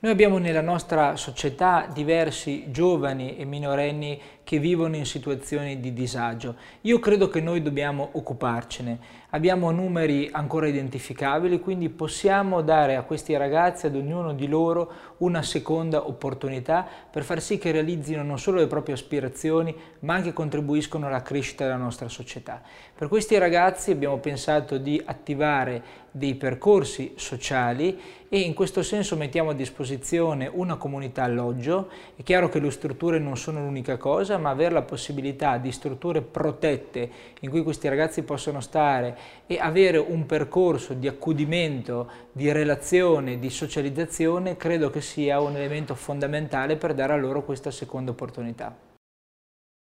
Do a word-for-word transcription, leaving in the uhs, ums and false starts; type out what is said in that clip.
Noi abbiamo nella nostra società diversi giovani e minorenni che vivono in situazioni di disagio. Io credo che noi dobbiamo occuparcene. Abbiamo numeri ancora identificabili, quindi possiamo dare a questi ragazzi, ad ognuno di loro, una seconda opportunità per far sì che realizzino non solo le proprie aspirazioni, ma anche contribuiscono alla crescita della nostra società. Per questi ragazzi abbiamo pensato di attivare dei percorsi sociali e in questo senso mettiamo a disposizione una comunità alloggio. È chiaro che le strutture non sono l'unica cosa, ma avere la possibilità di strutture protette in cui questi ragazzi possono stare e avere un percorso di accudimento, di relazione, di socializzazione, credo che sia un elemento fondamentale per dare a loro questa seconda opportunità.